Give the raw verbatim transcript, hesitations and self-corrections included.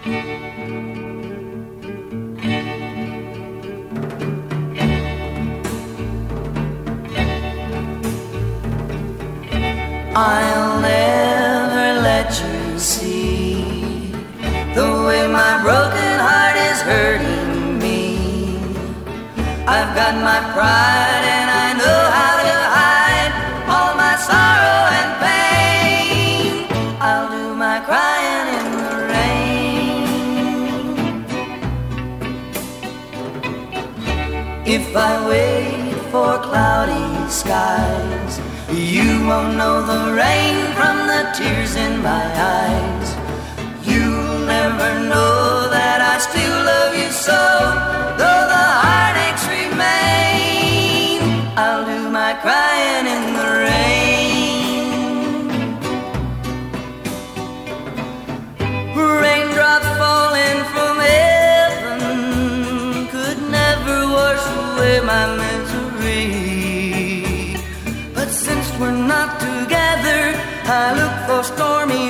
I'll never let you see the way my broken heart is hurting me. I've got my pride and I know how to hide all my sorrow and pain. I'll do my crying in the rain. If I wait for cloudy skies, you won't know the rain from the tears in my eyes. You'll never know that I still love you so, though the heartaches remain. I'll do my crying in the rain. Raindrops falling from heaven could never wash away my misery. But since we're not together, I look for stormy